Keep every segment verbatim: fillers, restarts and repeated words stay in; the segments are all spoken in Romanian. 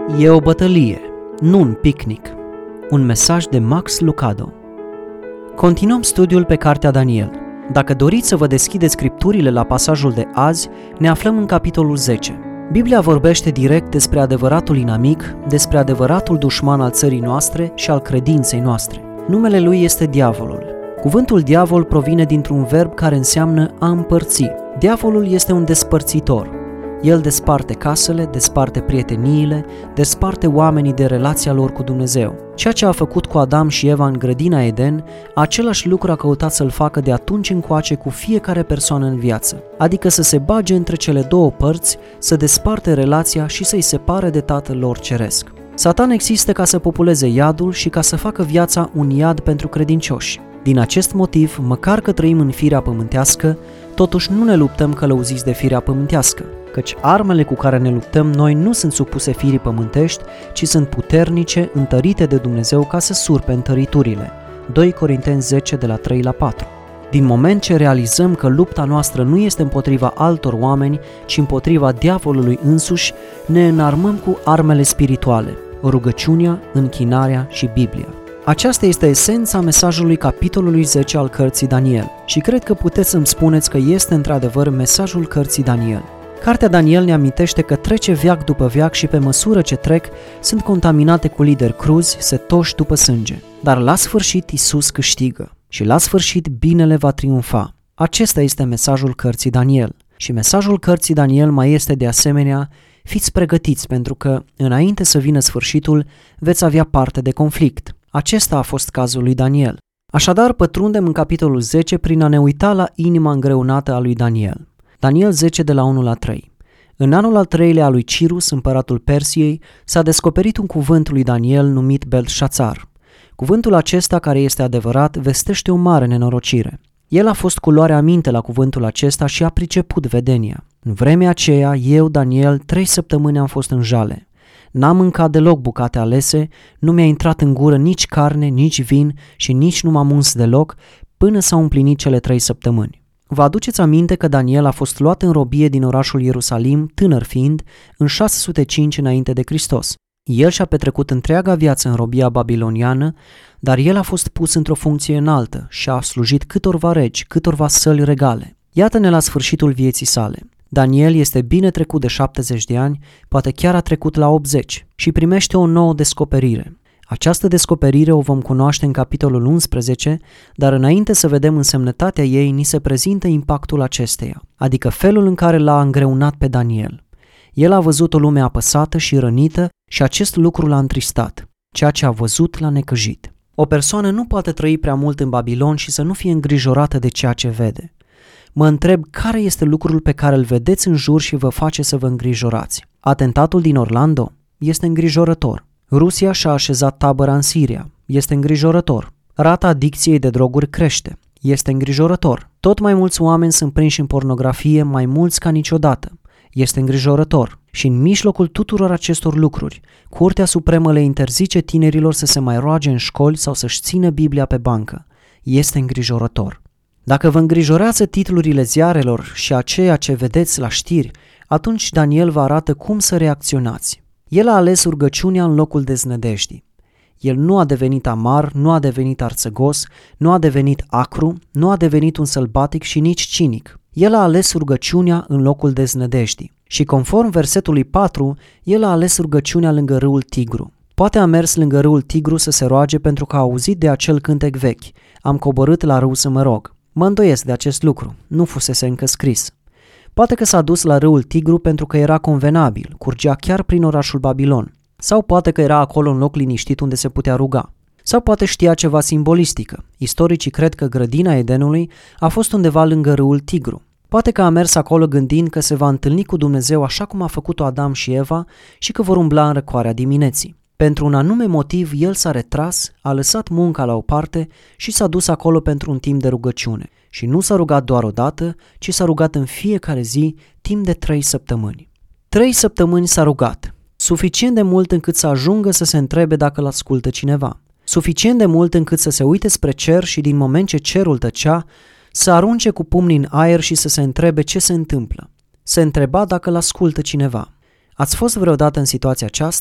E o bătălie, nu un picnic. Un mesaj de Max Lucado. Continuăm studiul pe cartea Daniel. Dacă doriți să vă deschideți scripturile la pasajul de azi, ne aflăm în capitolul zece. Biblia vorbește direct despre adevăratul inamic, despre adevăratul dușman al țării noastre și al credinței noastre. Numele lui este diavolul. Cuvântul diavol provine dintr-un verb care înseamnă a împărți. Diavolul este un despărțitor. El desparte casele, desparte prieteniile, desparte oamenii de relația lor cu Dumnezeu. Ceea ce a făcut cu Adam și Eva în grădina Eden, același lucru a căutat să-l facă de atunci încoace cu fiecare persoană în viață, adică să se bage între cele două părți, să desparte relația și să-i separe de Tatăl lor ceresc. Satan există ca să populeze iadul și ca să facă viața un iad pentru credincioși. Din acest motiv, măcar că trăim în firea pământească, totuși nu ne luptăm călăuziți de firea pământească, căci armele cu care ne luptăm noi nu sunt supuse firii pământești, ci sunt puternice, întărite de Dumnezeu ca să surpe întăriturile. doi Corinteni zece, de la trei la patru. Din moment ce realizăm că lupta noastră nu este împotriva altor oameni, ci împotriva diavolului însuși, ne înarmăm cu armele spirituale, rugăciunea, închinarea și Biblia. Aceasta este esența mesajului capitolului zece al cărții Daniel și cred că puteți să-mi spuneți că este într-adevăr mesajul cărții Daniel. Cartea Daniel ne amintește că trece veac după veac și pe măsură ce trec sunt contaminate cu lideri cruzi, setoși după sânge. Dar la sfârșit Iisus câștigă și la sfârșit binele va triumfa. Acesta este mesajul cărții Daniel. Și mesajul cărții Daniel mai este de asemenea: fiți pregătiți pentru că, înainte să vină sfârșitul, veți avea parte de conflict. Acesta a fost cazul lui Daniel. Așadar, pătrundem în capitolul zece prin a ne uita la inima îngreunată a lui Daniel. Daniel zece, de la unu la trei. În anul al treilea al lui Cirus, împăratul Persiei, s-a descoperit un cuvânt lui Daniel numit Belșațar. Cuvântul acesta, care este adevărat, vestește o mare nenorocire. El a fost cu luare aminte la cuvântul acesta și a priceput vedenia. În vremea aceea, eu, Daniel, trei săptămâni am fost în jale. N-am mâncat deloc bucate alese, nu mi-a intrat în gură nici carne, nici vin și nici nu m-am uns deloc, până s-au împlinit cele trei săptămâni. Vă aduceți aminte că Daniel a fost luat în robie din orașul Ierusalim, tânăr fiind, în șase sute cinci înainte de Hristos. El și-a petrecut întreaga viață în robia babiloniană, dar el a fost pus într-o funcție înaltă și a slujit câtorva regi, câtorva săli regale. Iată-ne la sfârșitul vieții sale. Daniel este bine trecut de șaptezeci de ani, poate chiar a trecut la optzeci și primește o nouă descoperire. Această descoperire o vom cunoaște în capitolul unsprezece, dar înainte să vedem însemnătatea ei, ni se prezintă impactul acesteia, adică felul în care l-a îngreunat pe Daniel. El a văzut o lume apăsată și rănită și acest lucru l-a întristat. Ceea ce a văzut l-a necăjit. O persoană nu poate trăi prea mult în Babilon și să nu fie îngrijorată de ceea ce vede. Mă întreb care este lucrul pe care îl vedeți în jur și vă face să vă îngrijorați. Atentatul din Orlando este îngrijorător. Rusia și-a așezat tabăra în Siria. Este îngrijorător. Rata adicției de droguri crește. Este îngrijorător. Tot mai mulți oameni sunt prinși în pornografie, mai mulți ca niciodată. Este îngrijorător. Și în mijlocul tuturor acestor lucruri, Curtea Supremă le interzice tinerilor să se mai roage în școli sau să-și țină Biblia pe bancă. Este îngrijorător. Dacă vă îngrijorează titlurile ziarelor și a ceea ce vedeți la știri, atunci Daniel vă arată cum să reacționați. El a ales rugăciunea în locul deznădejdii. El nu a devenit amar, nu a devenit arțăgos, nu a devenit acru, nu a devenit un sălbatic și nici cinic. El a ales rugăciunea în locul deznădejdii. Și conform versetului patru, el a ales rugăciunea lângă râul Tigru. Poate a mers lângă râul Tigru să se roage pentru că a auzit de acel cântec vechi: am coborât la râu să mă rog. Mă îndoiesc de acest lucru, nu fusese încă scris. Poate că s-a dus la râul Tigru pentru că era convenabil, curgea chiar prin orașul Babilon. Sau poate că era acolo un loc liniștit unde se putea ruga. Sau poate știa ceva simbolistică. Istoricii cred că grădina Edenului a fost undeva lângă râul Tigru. Poate că a mers acolo gândind că se va întâlni cu Dumnezeu așa cum a făcut-o Adam și Eva și că vor umbla în răcoarea dimineții. Pentru un anume motiv, el s-a retras, a lăsat munca la o parte și s-a dus acolo pentru un timp de rugăciune. Și nu s-a rugat doar o dată, ci s-a rugat în fiecare zi, timp de trei săptămâni. Trei săptămâni s-a rugat, suficient de mult încât să ajungă să se întrebe dacă îl ascultă cineva. Suficient de mult încât să se uite spre cer și din moment ce cerul tăcea, să arunce cu pumnii în aer și să se întrebe ce se întâmplă. Se întreba dacă îl ascultă cineva. Ați fost vreodată în situația aceasta?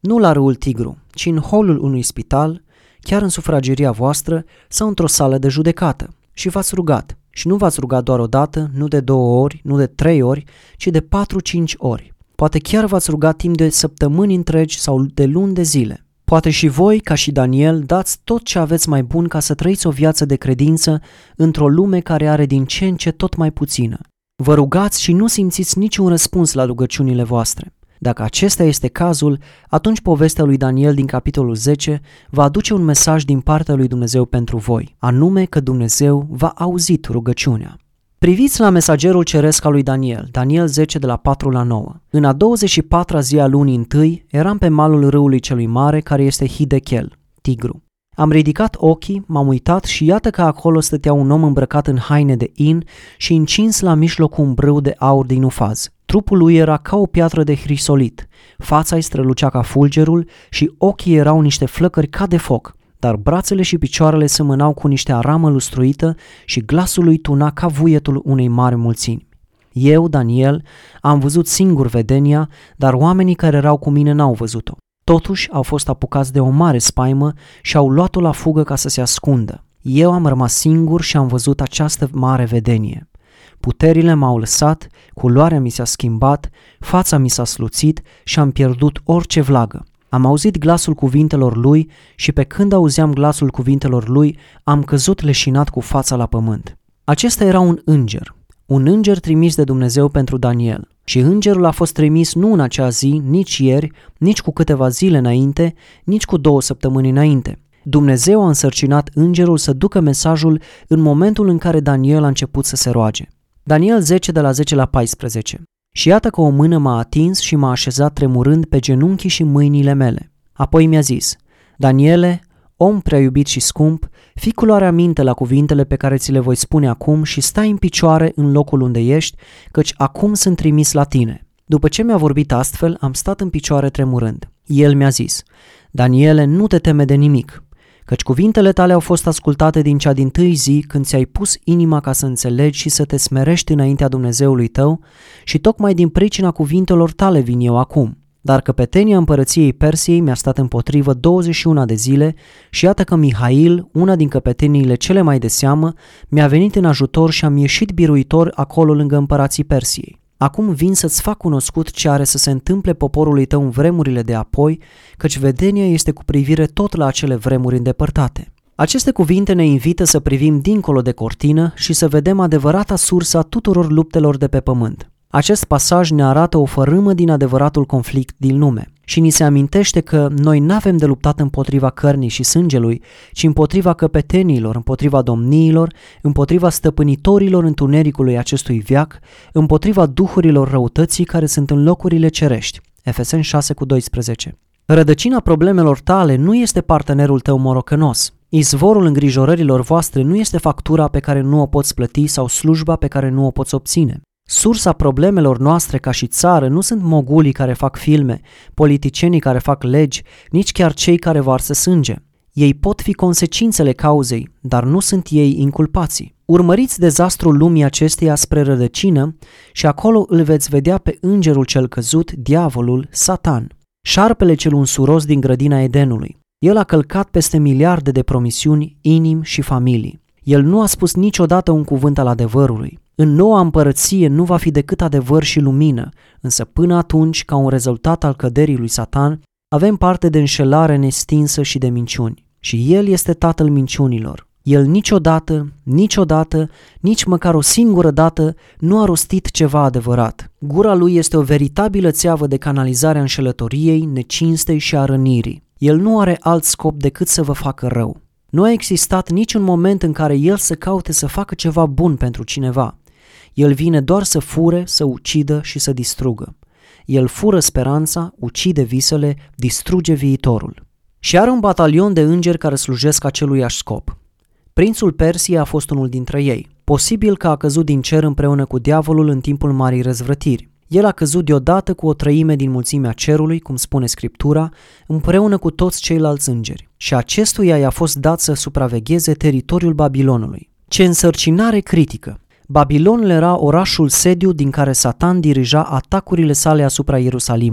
nu la râul Tigru, ci în holul unui spital, chiar în sufrageria voastră sau într-o sală de judecată și v-ați rugat. Și nu v-ați rugat doar o dată, nu de două ori, nu de trei ori, ci de patru-cinci ori. Poate chiar v-ați rugat timp de săptămâni întregi sau de luni de zile. Poate și voi, ca și Daniel, dați tot ce aveți mai bun ca să trăiți o viață de credință într-o lume care are din ce în ce tot mai puțină. Vă rugați și nu simțiți niciun răspuns la rugăciunile voastre. Dacă acesta este cazul, atunci povestea lui Daniel din capitolul zece va aduce un mesaj din partea lui Dumnezeu pentru voi, anume că Dumnezeu v-a auzit rugăciunea. Priviți la mesagerul ceresc al lui Daniel, Daniel zece de la patru la nouă. În a douăzeci și patra zi a lunii întâi eram pe malul râului celui mare, care este Hidechel, Tigru. Am ridicat ochii, m-am uitat și iată că acolo stătea un om îmbrăcat în haine de in și încins la mijloc un brâu de aur din ufaz. Trupul lui era ca o piatră de hrisolit, fața îi strălucea ca fulgerul și ochii erau niște flăcări ca de foc, dar brațele și picioarele semănau cu niște aramă lustruită și glasul lui tuna ca vuietul unei mari mulțimi. Eu, Daniel, am văzut singur vedenia, dar oamenii care erau cu mine n-au văzut-o. Totuși au fost apucați de o mare spaimă și au luat-o la fugă ca să se ascundă. Eu am rămas singur și am văzut această mare vedenie. Puterile m-au lăsat, culoarea mi s-a schimbat, fața mi s-a sluțit și am pierdut orice vlagă. Am auzit glasul cuvintelor lui și pe când auzeam glasul cuvintelor lui, am căzut leșinat cu fața la pământ. Acesta era un înger, un înger trimis de Dumnezeu pentru Daniel. Și îngerul a fost trimis nu în acea zi, nici ieri, nici cu câteva zile înainte, nici cu două săptămâni înainte. Dumnezeu a însărcinat îngerul să ducă mesajul în momentul în care Daniel a început să se roage. Daniel zece de la zece la paisprezece. Și iată că o mână m-a atins și m-a așezat tremurând pe genunchii și mâinile mele. Apoi mi-a zis: Daniele, om prea iubit și scump, fii cu luarea minte la cuvintele pe care ți le voi spune acum și stai în picioare în locul unde ești, căci acum sunt trimis la tine. După ce mi-a vorbit astfel, am stat în picioare tremurând. El mi-a zis: Daniele, nu te teme de nimic, căci cuvintele tale au fost ascultate din cea dintâi zi când ți-ai pus inima ca să înțelegi și să te smerești înaintea Dumnezeului tău și tocmai din pricina cuvintelor tale vin eu acum. Dar căpetenia împărăției Persiei mi-a stat împotrivă douăzeci și una de zile și iată că Mihail, una din căpeteniile cele mai de seamă, mi-a venit în ajutor și am ieșit biruitor acolo lângă împărații Persiei. Acum vin să-ți fac cunoscut ce are să se întâmple poporului tău în vremurile de apoi, căci vedenia este cu privire tot la acele vremuri îndepărtate. Aceste cuvinte ne invită să privim dincolo de cortină și să vedem adevărata sursă a tuturor luptelor de pe pământ. Acest pasaj ne arată o fărâmă din adevăratul conflict din lume și ni se amintește că noi n-avem de luptat împotriva cărnii și sângelui, ci împotriva căpetenilor, împotriva domniilor, împotriva stăpânitorilor întunericului acestui veac, împotriva duhurilor răutății care sunt în locurile cerești. Efeseni șase cu doisprezece. Rădăcina problemelor tale nu este partenerul tău morocănos. Izvorul îngrijorărilor voastre nu este factura pe care nu o poți plăti sau slujba pe care nu o poți obține. Sursa problemelor noastre ca și țară nu sunt mogulii care fac filme, politicienii care fac legi, nici chiar cei care varsă sânge. Ei pot fi consecințele cauzei, dar nu sunt ei inculpații. Urmăriți dezastrul lumii acesteia spre rădăcină și acolo îl veți vedea pe îngerul cel căzut, diavolul, Satan, șarpele cel unsuros din grădina Edenului. El a călcat peste miliarde de promisiuni, inimi și familii. El nu a spus niciodată un cuvânt al adevărului. În noua împărăție nu va fi decât adevăr și lumină, însă până atunci, ca un rezultat al căderii lui Satan, avem parte de înșelare nestinsă și de minciuni. Și el este tatăl minciunilor. El niciodată, niciodată, nici măcar o singură dată nu a rostit ceva adevărat. Gura lui este o veritabilă țeavă de canalizare a înșelătoriei, necinstei și a rănirii. El nu are alt scop decât să vă facă rău. Nu a existat niciun moment în care el să caute să facă ceva bun pentru cineva. El vine doar să fure, să ucidă și să distrugă. El fură speranța, ucide visele, distruge viitorul. Și are un batalion de îngeri care slujesc aceluiași scop. Prințul Persiei a fost unul dintre ei. Posibil că a căzut din cer împreună cu diavolul în timpul marii răzvrătiri. El a căzut deodată cu o treime din mulțimea cerului, cum spune Scriptura, împreună cu toți ceilalți îngeri. Și acestuia i-a fost dat să supravegheze teritoriul Babilonului. Ce însărcinare critică! Babilonul era orașul sediu din care Satan dirija atacurile sale asupra Ierusalimului.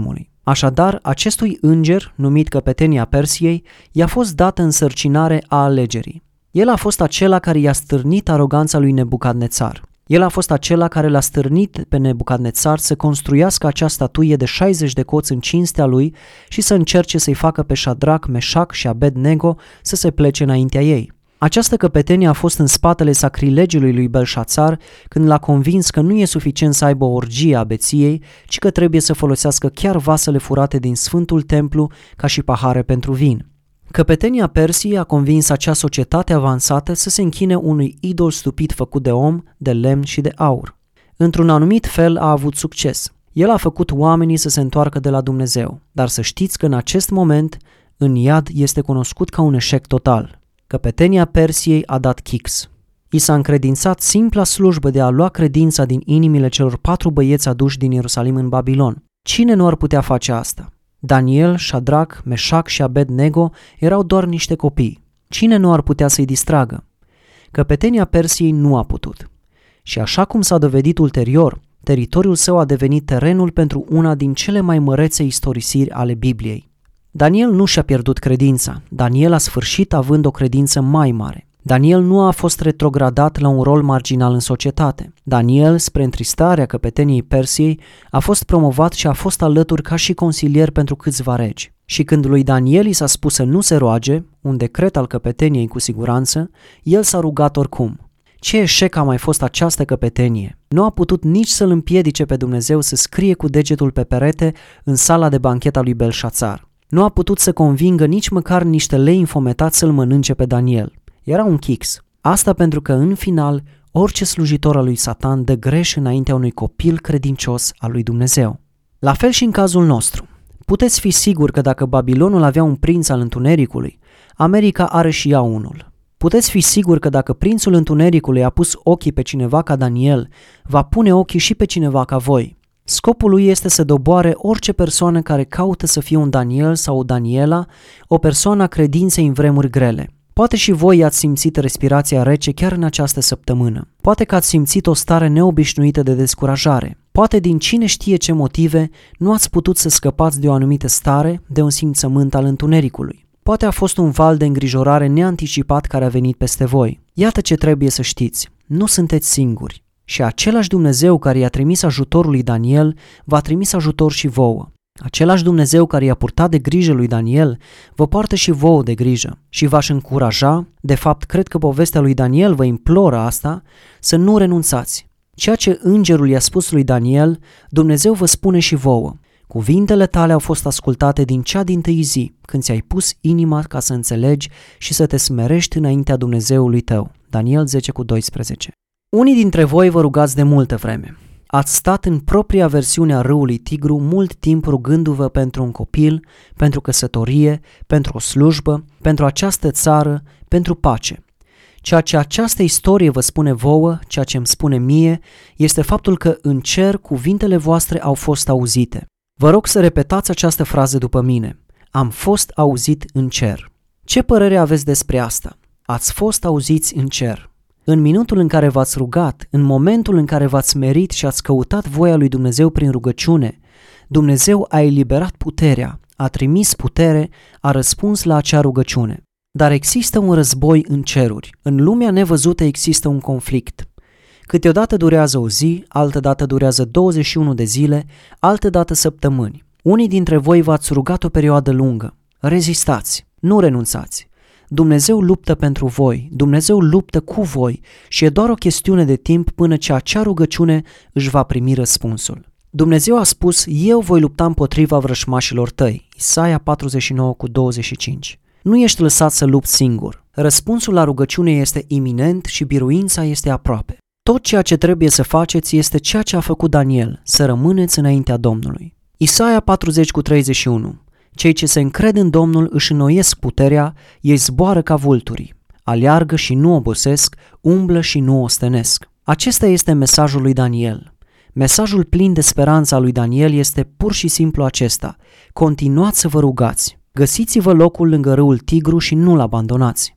Așadar, acestui înger, numit Căpetenia Persiei, i-a fost dată însărcinare a alegerii. El a fost acela care i-a stârnit aroganța lui Nebucadnețar. El a fost acela care l-a stârnit pe Nebucadnețar să construiască acea statuie de șaizeci de coți în cinstea lui și să încerce să-i facă pe Șadrac, Meșac și Abednego să se plece înaintea ei. Această căpetenie a fost în spatele sacrilegiului lui Belșațar când l-a convins că nu e suficient să aibă o orgie a beției, ci că trebuie să folosească chiar vasele furate din Sfântul Templu ca și pahare pentru vin. Căpetenia Persiei a convins acea societate avansată să se închine unui idol stupid făcut de om, de lemn și de aur. Într-un anumit fel a avut succes. El a făcut oamenii să se întoarcă de la Dumnezeu, dar să știți că în acest moment, în iad este cunoscut ca un eșec total. Căpetenia Persiei a dat chix. I s-a încredințat simpla slujbă de a lua credința din inimile celor patru băieți aduși din Ierusalim în Babilon. Cine nu ar putea face asta? Daniel, Șadrac, Meșac și Abednego erau doar niște copii. Cine nu ar putea să-i distragă? Căpetenia Persiei nu a putut. Și așa cum s-a dovedit ulterior, teritoriul său a devenit terenul pentru una din cele mai mărețe istorisiri ale Bibliei. Daniel nu și-a pierdut credința. Daniel a sfârșit având o credință mai mare. Daniel nu a fost retrogradat la un rol marginal în societate. Daniel, spre întristarea căpeteniei Persiei, a fost promovat și a fost alături ca și consilier pentru câțiva regi. Și când lui Daniel i s-a spus să nu se roage, un decret al căpeteniei cu siguranță, el s-a rugat oricum. Ce eșec a mai fost această căpetenie! Nu a putut nici să-l împiedice pe Dumnezeu să scrie cu degetul pe perete în sala de banchet a lui Belșațar. Nu a putut să convingă nici măcar niște lei infometați să-l mănânce pe Daniel. Era un chix. Asta pentru că, în final, orice slujitor al lui Satan dă greș înaintea unui copil credincios al lui Dumnezeu. La fel și în cazul nostru. Puteți fi siguri că dacă Babilonul avea un prinț al întunericului, America are și ea unul. Puteți fi siguri că dacă prințul întunericului a pus ochii pe cineva ca Daniel, va pune ochii și pe cineva ca voi. Scopul lui este să doboare orice persoană care caută să fie un Daniel sau o Daniela, o persoană a credinței în vremuri grele. Poate și voi ați simțit respirația rece chiar în această săptămână. Poate că ați simțit o stare neobișnuită de descurajare. Poate din cine știe ce motive nu ați putut să scăpați de o anumită stare, de un simțământ al întunericului. Poate a fost un val de îngrijorare neanticipat care a venit peste voi. Iată ce trebuie să știți. Nu sunteți singuri. Și același Dumnezeu care i-a trimis ajutorul lui Daniel, v-a trimis ajutor și vouă. Același Dumnezeu care i-a purtat de grijă lui Daniel, vă poartă și vouă de grijă și v-aș încuraja, de fapt cred că povestea lui Daniel vă imploră asta, să nu renunțați. Ceea ce îngerul i-a spus lui Daniel, Dumnezeu vă spune și vouă. Cuvintele tale au fost ascultate din cea dintâi zi, când ți-ai pus inima ca să înțelegi și să te smerești înaintea Dumnezeului tău. Daniel zece cu doisprezece. Unii dintre voi vă rugați de multă vreme. Ați stat în propria versiune a râului Tigru mult timp rugându-vă pentru un copil, pentru căsătorie, pentru o slujbă, pentru această țară, pentru pace. Ceea ce această istorie vă spune vouă, ceea ce îmi spune mie, este faptul că în cer cuvintele voastre au fost auzite. Vă rog să repetați această frază după mine. Am fost auzit în cer. Ce părere aveți despre asta? Ați fost auziți în cer. În minutul în care v-ați rugat, în momentul în care v-ați smerit și ați căutat voia lui Dumnezeu prin rugăciune, Dumnezeu a eliberat puterea, a trimis putere, a răspuns la acea rugăciune. Dar există un război în ceruri. În lumea nevăzută există un conflict. Câteodată durează o zi, altădată durează douăzeci și unu de zile, altădată săptămâni. Unii dintre voi v-ați rugat o perioadă lungă. Rezistați, nu renunțați. Dumnezeu luptă pentru voi, Dumnezeu luptă cu voi și e doar o chestiune de timp până ce acea rugăciune își va primi răspunsul. Dumnezeu a spus, eu voi lupta împotriva vrășmașilor tăi, Isaia patruzeci și nouă cu douăzeci și cinci. Nu ești lăsat să lupți singur. Răspunsul la rugăciune este iminent și biruința este aproape. Tot ceea ce trebuie să faceți este ceea ce a făcut Daniel, să rămâneți înaintea Domnului. Isaia patruzeci cu treizeci și unu. Cei ce se încred în Domnul își înnoiesc puterea, ei zboară ca vulturii, aleargă și nu obosesc, umblă și nu ostenesc. Acesta este mesajul lui Daniel. Mesajul plin de speranță al lui Daniel este pur și simplu acesta. Continuați să vă rugați. Găsiți-vă locul lângă râul Tigru și nu-l abandonați.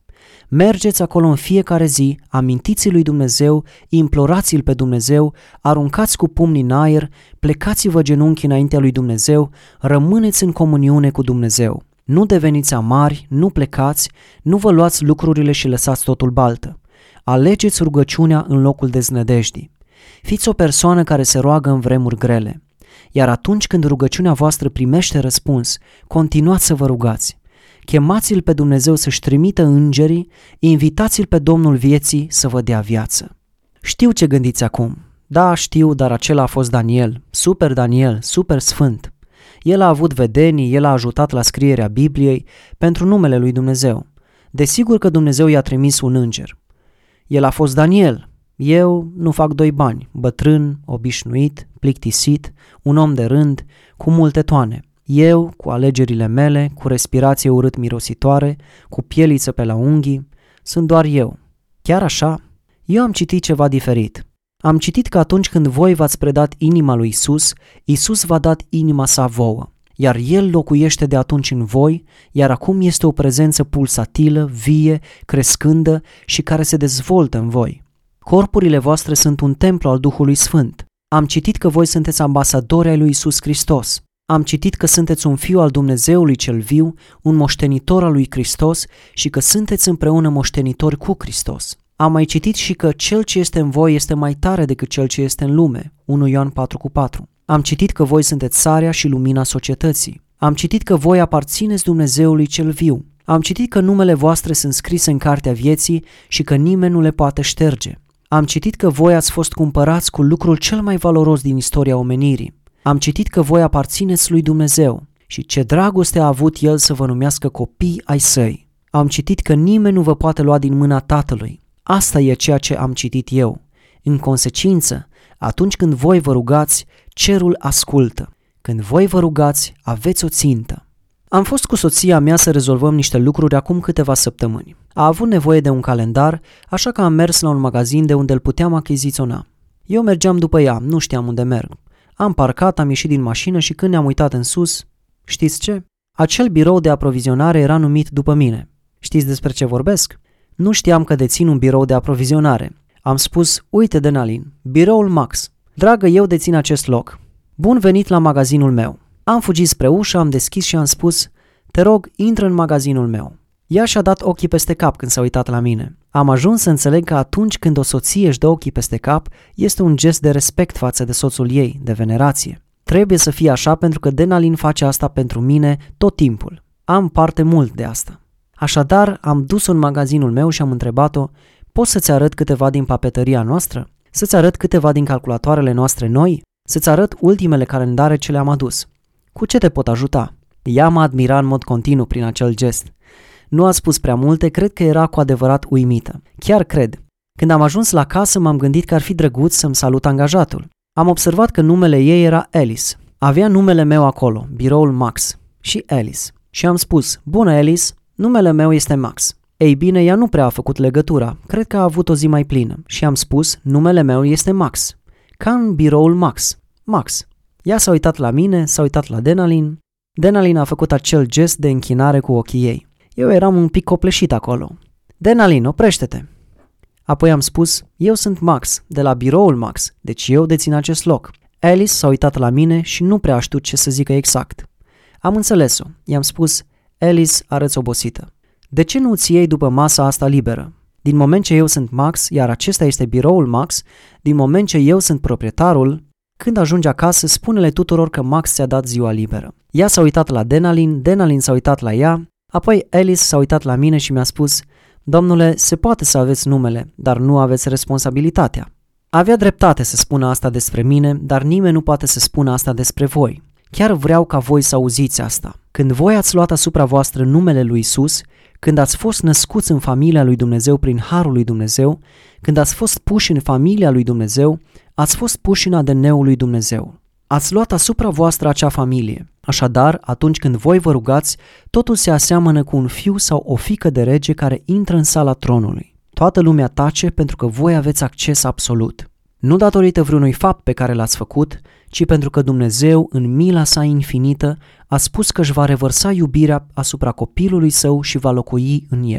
Mergeți acolo în fiecare zi, amintiți-l lui Dumnezeu, implorați-l pe Dumnezeu, aruncați cu pumnii în aer, plecați-vă genunchii înaintea lui Dumnezeu, rămâneți în comuniune cu Dumnezeu. Nu deveniți amari, nu plecați, nu vă luați lucrurile și lăsați totul baltă. Alegeți rugăciunea în locul deznădejdii. Fiți o persoană care se roagă în vremuri grele. Iar atunci când rugăciunea voastră primește răspuns, continuați să vă rugați. Chemați-l pe Dumnezeu să-și trimită îngerii, invitați-l pe Domnul vieții să vă dea viață. Știu ce gândiți acum. Da, știu, dar acela a fost Daniel, super Daniel, super sfânt. El a avut vedenii, el a ajutat la scrierea Bibliei pentru numele lui Dumnezeu. Desigur că Dumnezeu i-a trimis un înger. El a fost Daniel. Eu nu fac doi bani, bătrân, obișnuit, plictisit, un om de rând, cu multe toane. Eu, cu alegerile mele, cu respirație urât-mirositoare, cu pieliță pe la unghii, sunt doar eu. Chiar așa? Eu am citit ceva diferit. Am citit că atunci când voi v-ați predat inima lui Isus, Isus v-a dat inima sa vouă, iar El locuiește de atunci în voi, iar acum este o prezență pulsatilă, vie, crescândă și care se dezvoltă în voi. Corpurile voastre sunt un templu al Duhului Sfânt. Am citit că voi sunteți ambasadori ai lui Isus Hristos. Am citit că sunteți un fiu al Dumnezeului cel viu, un moștenitor al lui Hristos și că sunteți împreună moștenitori cu Hristos. Am mai citit și că cel ce este în voi este mai tare decât cel ce este în lume, unu Ioan patru cu patru. Am citit că voi sunteți sarea și lumina societății. Am citit că voi aparțineți Dumnezeului cel viu. Am citit că numele voastre sunt scrise în cartea vieții și că nimeni nu le poate șterge. Am citit că voi ați fost cumpărați cu lucrul cel mai valoros din istoria omenirii. Am citit că voi aparțineți lui Dumnezeu și ce dragoste a avut El să vă numească copii ai Săi. Am citit că nimeni nu vă poate lua din mâna Tatălui. Asta e ceea ce am citit eu. În consecință, atunci când voi vă rugați, cerul ascultă. Când voi vă rugați, aveți o țintă. Am fost cu soția mea să rezolvăm niște lucruri acum câteva săptămâni. A avut nevoie de un calendar, așa că am mers la un magazin de unde îl puteam achiziționa. Eu mergeam după ea, nu știam unde merg. Am parcat, am ieșit din mașină și când ne-am uitat în sus, știți ce? Acel birou de aprovizionare era numit după mine. Știți despre ce vorbesc? Nu știam că dețin un birou de aprovizionare. Am spus, uite Denalin, biroul Max. Dragă, eu dețin acest loc. Bun venit la magazinul meu. Am fugit spre ușă, am deschis și am spus, te rog, intră în magazinul meu. Ea și-a dat ochii peste cap când s-a uitat la mine. Am ajuns să înțeleg că atunci când o soție își dă ochii peste cap, este un gest de respect față de soțul ei, de venerație. Trebuie să fie așa pentru că Denalin face asta pentru mine tot timpul. Am parte mult de asta. Așadar, am dus-o în magazinul meu și am întrebat-o, poți să-ți arăt câteva din papeteria noastră? Să-ți arăt câteva din calculatoarele noastre noi? Să-ți arăt ultimele calendare ce le-am adus? Cu ce te pot ajuta? Ea mă admira în mod continuu prin acel gest. Nu a spus prea multe, cred că era cu adevărat uimită. Chiar cred. Când am ajuns la casă, m-am gândit că ar fi drăguț să-mi salut angajatul. Am observat că numele ei era Alice. Avea numele meu acolo, biroul Max și Alice. Și am spus, bună Alice, numele meu este Max. Ei bine, ea nu prea a făcut legătura, cred că a avut o zi mai plină. Și am spus, numele meu este Max. Ca în biroul Max. Max. Ea s-a uitat la mine, s-a uitat la Denalin. Denalin a făcut acel gest de închinare cu ochii ei. Eu eram un pic copleșit acolo. Denalin, oprește-te! Apoi am spus, eu sunt Max, de la biroul Max, deci eu dețin acest loc. Alice s-a uitat la mine și nu prea a știut ce să zică exact. Am înțeles-o. I-am spus, Alice, arăți obosită. De ce nu ți iei după masa asta liberă? Din moment ce eu sunt Max, iar acesta este biroul Max, din moment ce eu sunt proprietarul, când ajungi acasă, spune-le tuturor că Max ți-a dat ziua liberă. Ea s-a uitat la Denalin, Denalin s-a uitat la ea, apoi Alice s-a uitat la mine și mi-a spus, domnule, se poate să aveți numele, dar nu aveți responsabilitatea. Avea dreptate să spună asta despre mine, dar nimeni nu poate să spună asta despre voi. Chiar vreau ca voi să auziți asta. Când voi ați luat asupra voastră numele lui Isus, când ați fost născuți în familia lui Dumnezeu prin harul lui Dumnezeu, când ați fost puși în familia lui Dumnezeu, ați fost puși în A D N-ul lui Dumnezeu. Ați luat asupra voastră acea familie. Așadar, atunci când voi vă rugați, totul se aseamănă cu un fiu sau o fiică de rege care intră în sala tronului. Toată lumea tace pentru că voi aveți acces absolut. Nu datorită vreunui fapt pe care l-ați făcut, ci pentru că Dumnezeu, în mila sa infinită, a spus că își va revărsa iubirea asupra copilului său și va locui în el.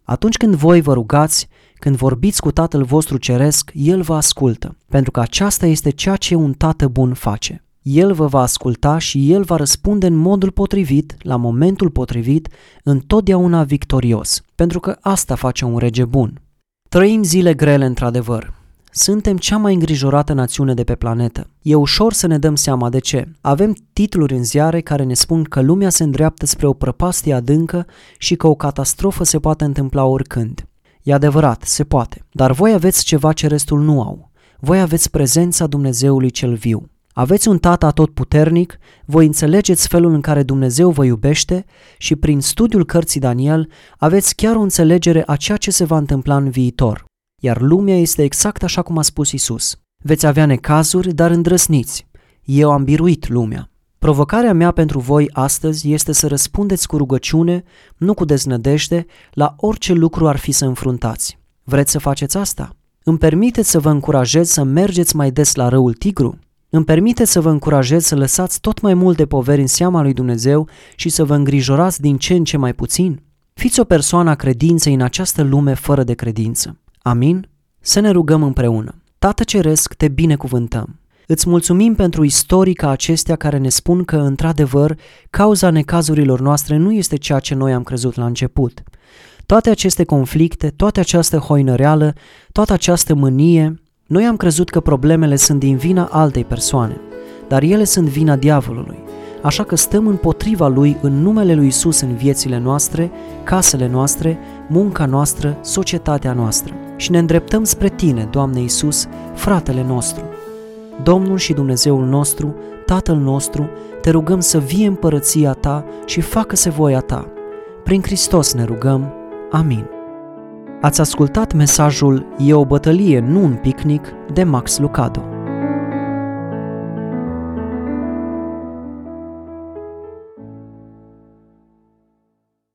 Atunci când voi vă rugați, când vorbiți cu Tatăl vostru ceresc, El vă ascultă, pentru că aceasta este ceea ce un tată bun face. El vă va asculta și El va răspunde în modul potrivit, la momentul potrivit, întotdeauna victorios, pentru că asta face un rege bun. Trăim zile grele într-adevăr. Suntem cea mai îngrijorată națiune de pe planetă. E ușor să ne dăm seama de ce. Avem titluri în ziare care ne spun că lumea se îndreaptă spre o prăpastie adâncă și că o catastrofă se poate întâmpla oricând. E adevărat, se poate, dar voi aveți ceva ce restul nu au. Voi aveți prezența Dumnezeului cel viu. Aveți un Tată atotputernic, voi înțelegeți felul în care Dumnezeu vă iubește și prin studiul cărții Daniel aveți chiar o înțelegere a ceea ce se va întâmpla în viitor. Iar lumea este exact așa cum a spus Isus. Veți avea necazuri, dar îndrăsniți. Eu am biruit lumea. Provocarea mea pentru voi astăzi este să răspundeți cu rugăciune, nu cu deznădejde, la orice lucru ar fi să înfruntați. Vreți să faceți asta? Îmi permiteți să vă încurajez să mergeți mai des la râul Tigru? Îmi permiteți să vă încurajez să lăsați tot mai multe poveri în seama lui Dumnezeu și să vă îngrijorați din ce în ce mai puțin? Fiți o persoană a credinței în această lume fără de credință. Amin? Să ne rugăm împreună. Tată Ceresc, te binecuvântăm. Îți mulțumim pentru istorii ca acestea care ne spun că, într-adevăr, cauza necazurilor noastre nu este ceea ce noi am crezut la început. Toate aceste conflicte, toată această hoinăreală, toată această mânie, noi am crezut că problemele sunt din vina altei persoane, dar ele sunt vina diavolului. Așa că stăm împotriva lui în numele lui Isus în viețile noastre, casele noastre, munca noastră, societatea noastră și ne îndreptăm spre Tine, Doamne Iisus, fratele nostru. Domnul și Dumnezeul nostru, Tatăl nostru, te rugăm să vie împărăția Ta și facă-se voia Ta. Prin Hristos ne rugăm. Amin. Ați ascultat mesajul E o bătălie, nu un picnic, de Max Lucado.